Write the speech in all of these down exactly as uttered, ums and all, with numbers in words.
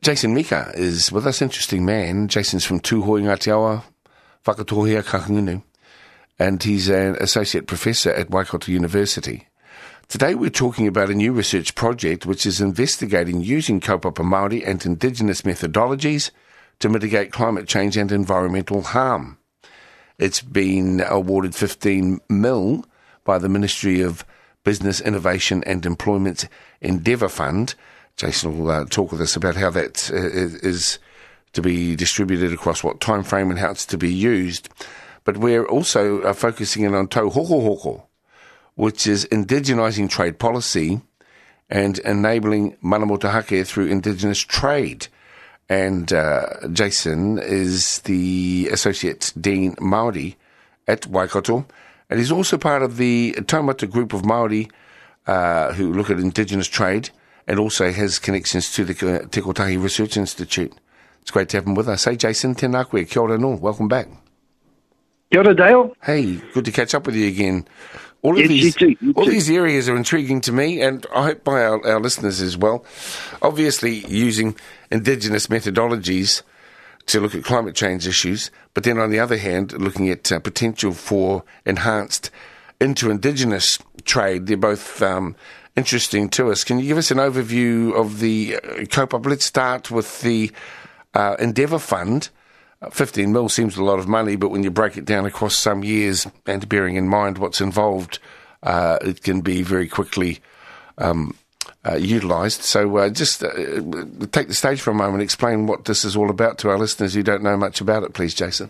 Jason Mika is with us, interesting man. Jason's from Tūhoe Ngāti Whakatohea Kahungunu, and he's an associate professor at Waikato University. Today we're talking about a new research project which is investigating using kaupapa Māori and Indigenous methodologies to mitigate climate change and environmental harm. It's been awarded fifteen mil by the Ministry of Business, Innovation and Employment's Endeavour Fund. Jason will uh, talk with us about how that uh, is to be distributed across what time frame and how it's to be used. But we're also uh, focusing in on Tau Hoko Hoko, which is indigenising trade policy and enabling mana motuhake through Indigenous trade. And uh, Jason is the Associate Dean Māori at Waikato, and he's also part of the Taumata group of Māori uh, who look at Indigenous trade, and also has connections to the Te Kotahi Research Institute. It's great to have him with us. Hey, Jason, tēnā koe, kia ora no, welcome back. Kia ora, Dale. Hey, good to catch up with you again. All of yes, these, you too, you all too. these areas are intriguing to me, and I hope by our, our listeners as well. Obviously, using Indigenous methodologies to look at climate change issues, but then on the other hand, looking at uh, potential for enhanced inter-Indigenous trade. They're both um, interesting to us. Can you give us an overview of the uh, kaupapa? Let's start with the uh, Endeavour Fund. Uh, fifteen mil seems a lot of money, but when you break it down across some years and bearing in mind what's involved, uh, it can be very quickly um, uh, utilised. So uh, just uh, take the stage for a moment, explain what this is all about to our listeners who don't know much about it, please, Jason.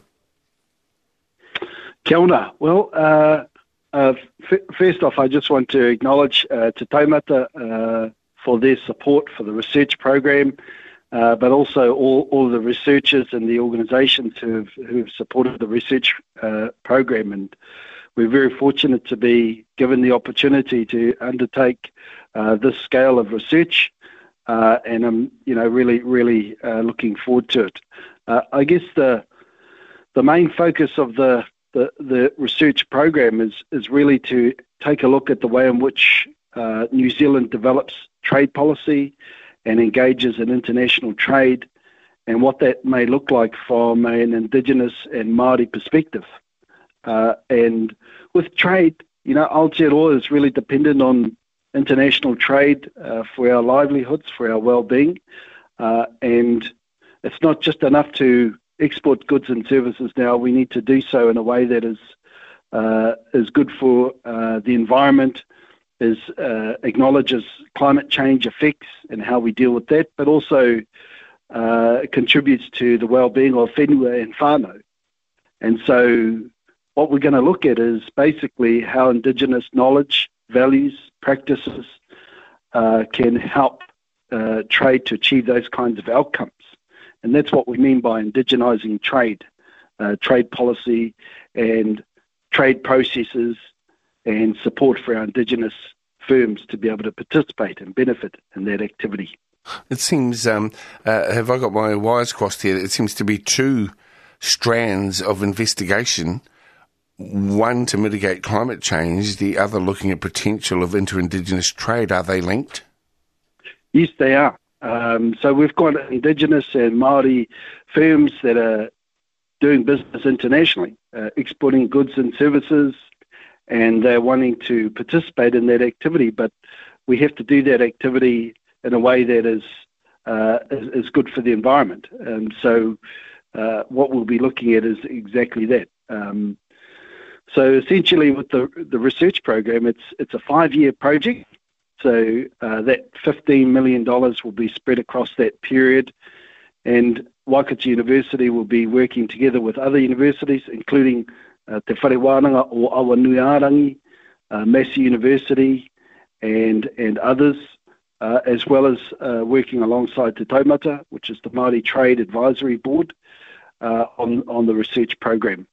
Kia ora. Well, uh, uh, f- first off, I just want to acknowledge uh, Te Taumata uh, for their support for the research program. Uh, but also all, all the researchers and the organisations who have, who have supported the research uh, program. And we're very fortunate to be given the opportunity to undertake uh, this scale of research. Uh, and I'm, you know, really, really uh, looking forward to it. Uh, I guess the the main focus of the, the, the research program is, is really to take a look at the way in which uh, New Zealand develops trade policy and engages in international trade, and what that may look like from an Indigenous and Māori perspective. Uh, and with trade, you know, Aotearoa is really dependent on international trade uh, for our livelihoods, for our well-being, uh, and it's not just enough to export goods and services now. We need to do so in a way that is uh, is good for uh, the environment, is uh, acknowledges climate change effects and how we deal with that, but also uh, contributes to the well-being of whenua and whānau. And so what we're going to look at is basically how Indigenous knowledge, values, practices uh, can help uh, trade to achieve those kinds of outcomes. And that's what we mean by indigenising trade, uh, trade policy and trade processes, and support for our Indigenous firms to be able to participate and benefit in that activity. It seems, um, uh, have I got my wires crossed here? It seems to be two strands of investigation, one to mitigate climate change, the other looking at potential of inter-Indigenous trade. Are they linked? Yes, they are. Um, so we've got Indigenous and Māori firms that are doing business internationally, uh, exporting goods and services, and they're wanting to participate in that activity, but we have to do that activity in a way that is uh, is, is good for the environment. And so uh, what we'll be looking at is exactly that. Um, so essentially with the the research program, it's it's a five-year project. So uh, that fifteen million dollars will be spread across that period, and Waikato University will be working together with other universities, including Uh, Te Whare Wānanga o Awanuiarangi, uh, Massey University, and and others, uh, as well as uh, working alongside Te Taumata, which is the Māori Trade Advisory Board, uh, on, on the research program.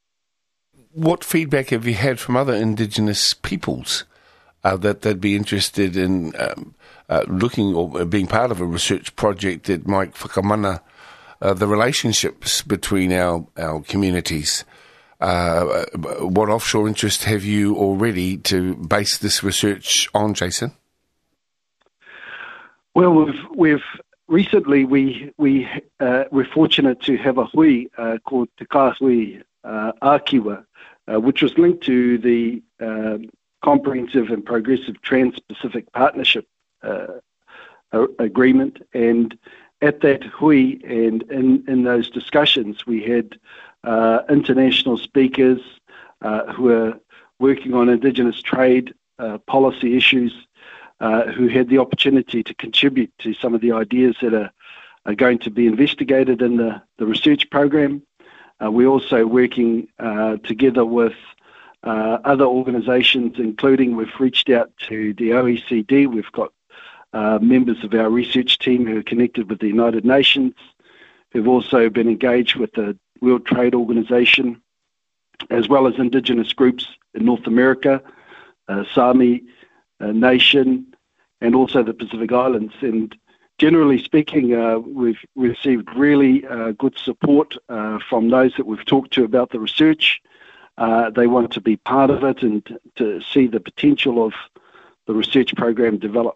What feedback have you had from other Indigenous peoples uh, that they'd be interested in um, uh, looking or being part of a research project that might whakamana uh, the relationships between our, our communities? Uh, what offshore interest have you already to base this research on, Jason? Well, we've we've recently we we uh, we're fortunate to have a hui uh, called Te Kāhui uh, Ākiwa, uh, which was linked to the uh, Comprehensive and Progressive Trans-Pacific Partnership uh, Agreement, and at that hui and in, in those discussions we had uh, international speakers uh, who are working on Indigenous trade uh, policy issues, uh, who had the opportunity to contribute to some of the ideas that are, are going to be investigated in the, the research program. Uh, we're also working uh, together with uh, other organisations, including we've reached out to the O E C D. We've got uh, members of our research team who are connected with the United Nations, who've also been engaged with the World Trade Organization, as well as Indigenous groups in North America, uh, Sami uh, Nation, and also the Pacific Islands. And generally speaking, uh, we've received really uh, good support uh, from those that we've talked to about the research. Uh, they want to be part of it and to see the potential of the research program develop.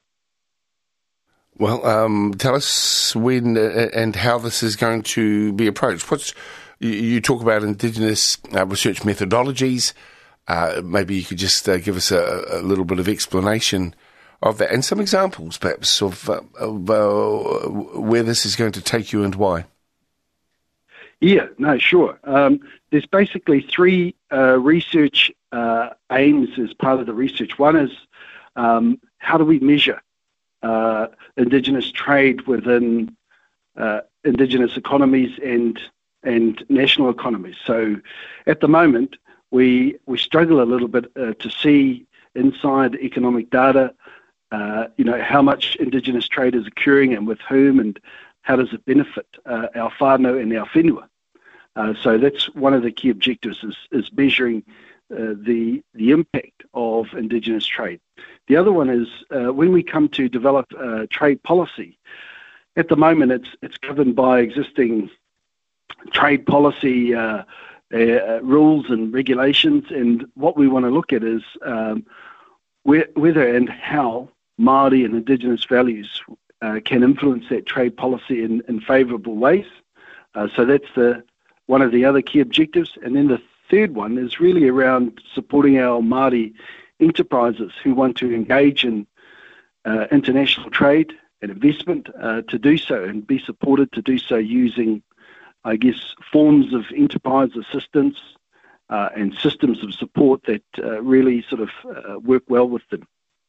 Well, um, tell us when uh, and how this is going to be approached. What's you, you talk about Indigenous uh, research methodologies. Uh, maybe you could just uh, give us a, a little bit of explanation of that and some examples, perhaps, of, uh, of uh, where this is going to take you and why. Yeah, no, sure. Um, there's basically three uh, research uh, aims as part of the research. One is um, how do we measure uh, Indigenous trade within uh, Indigenous economies and and national economies. So at the moment, we we struggle a little bit uh, to see inside economic data, uh, you know, how much Indigenous trade is occurring and with whom, and how does it benefit uh, our whānau and our whenua. Uh, so that's one of the key objectives, is, is measuring uh, the the impact of Indigenous trade. The other one is uh, when we come to develop uh, trade policy. At the moment, it's it's governed by existing trade policy uh, uh, rules and regulations, and what we want to look at is um, where, whether and how Māori and Indigenous values uh, can influence that trade policy in, in favourable ways. Uh, so that's the one of the other key objectives. And then the third one is really around supporting our Māori enterprises who want to engage in uh, international trade and investment uh, to do so, and be supported to do so using, I guess, forms of enterprise assistance uh, and systems of support that uh, really sort of uh, work well with them.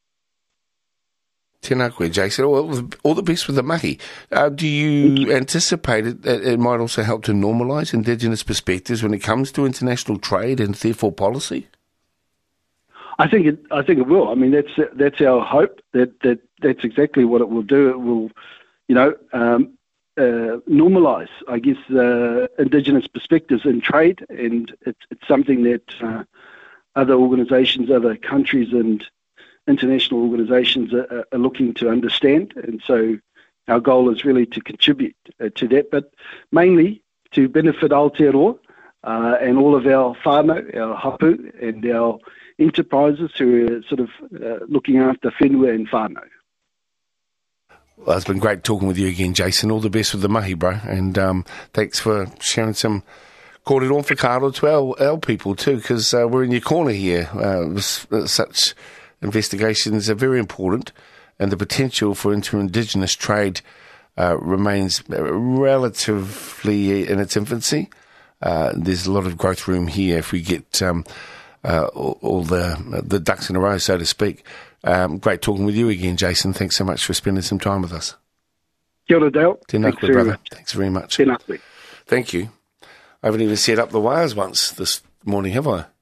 Tēnā koe, Jason. All, all the best with the mahi. Uh, do you, you anticipate it, that it might also help to normalise Indigenous perspectives when it comes to international trade and therefore policy? I think it. I think it will. I mean, that's that's our hope. That that that's exactly what it will do. It will, you know, um, uh, normalise, I guess, uh, Indigenous perspectives in trade, and it's it's something that uh, other organisations, other countries, and international organisations are, are looking to understand. And so, our goal is really to contribute uh, to that, but mainly to benefit Aotearoa uh, and all of our whānau, our hapu, and our enterprises who are sort of uh, looking after whenua and whānau. Well, it's been great talking with you again, Jason. All the best with the mahi, bro. And um, thanks for sharing some kōrero whakaaro to our, our people too, because uh, we're in your corner here. Uh, such investigations are very important, and the potential for inter-Indigenous trade uh, remains relatively in its infancy. Uh, there's a lot of growth room here if we get Um, Uh, all, all the the ducks in a row, so to speak. Um, great talking with you again, Jason. Thanks so much for spending some time with us. Kia ora, Dale. Tēnā koe, brother. Thanks very much. Tēnā koe. Thank you. I haven't even set up the wires once this morning, have I?